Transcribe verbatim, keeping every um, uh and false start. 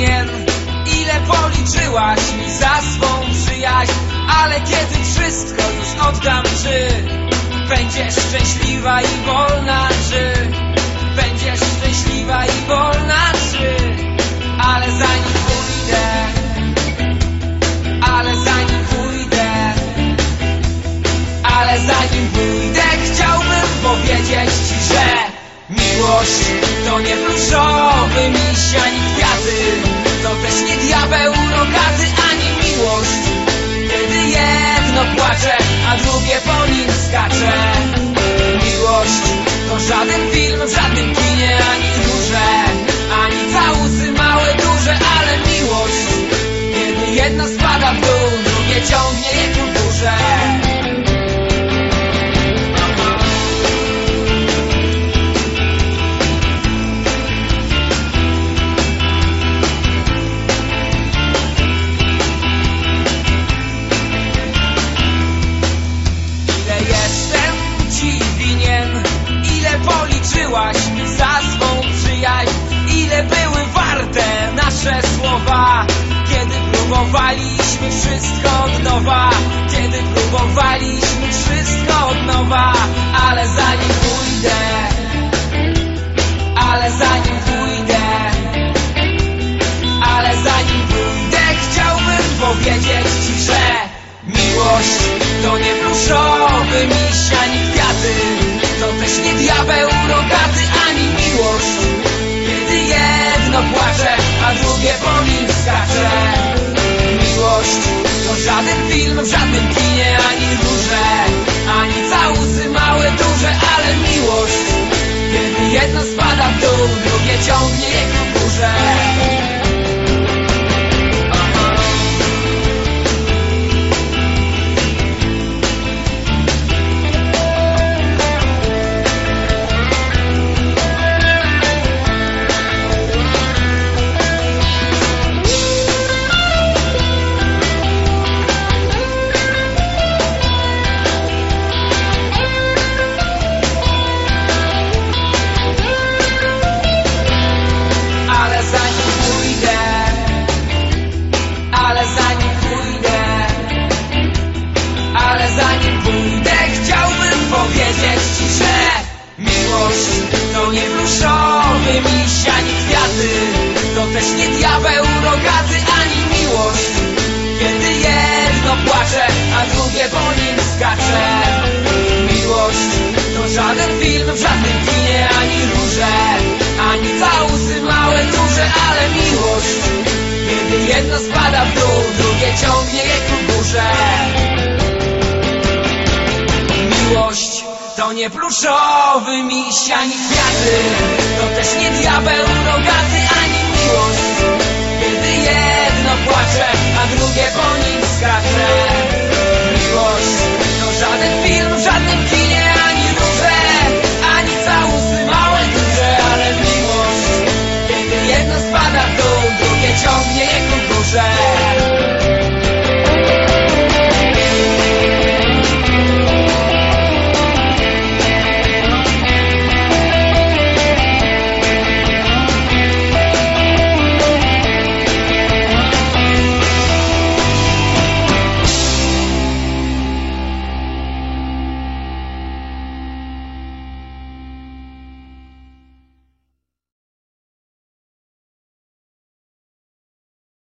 winien? Ile policzyłaś mi za swą przyjaźń? Ale kiedy wszystko już oddam, czy będziesz szczęśliwa i wolna? Czy będziesz szczęśliwa i wolna? Czy ale zanim pójdę, ale zanim pójdę, ale zanim pójdę, chciałbym powiedzieć ci, że miłość to nie pluszowy miś ani kwiaty, to też nie diabeł rogaty, ani miłość, kiedy jedno płacze, a drugie po nim skacze. Miłość to żaden film w żadnym kinie, ani duże, ani całusy małe, duże, ale miłość, kiedy jedno spada w dół, drugie ciągnie je ku górze. Policzyłaś mi za swą przyjaźń? Ile były warte nasze słowa? Kiedy próbowaliśmy wszystko od nowa, kiedy próbowaliśmy wszystko od nowa. Ale zanim pójdę, ale zanim pójdę, ale zanim pójdę, chciałbym powiedzieć ci, że miłość to nie pluszowy miś ani kwiaty, to też nie diabeł rogaty, ani miłość, kiedy jedno płacze, a drugie po nim skacze. Miłość to żaden film w żadnym kinie, ani róże, ani całusy małe, duże, ale miłość, kiedy jedno spada w dół, drugie ciągnie je ku górze. Zanim pójdę, chciałbym powiedzieć ci, że miłość to nie pluszowy miś ani kwiaty, to też nie diabeł rogaty, ani miłość, kiedy jedno płacze, a drugie po nim skacze. Miłość to żaden film w żadnym kinie, ani róże, ani całusy małe, duże, ale miłość, kiedy jedno spada w dół, drugie ciągnie je ku górze. Miłość to nie pluszowy miś ani kwiaty, to też nie diabeł rogaty, ani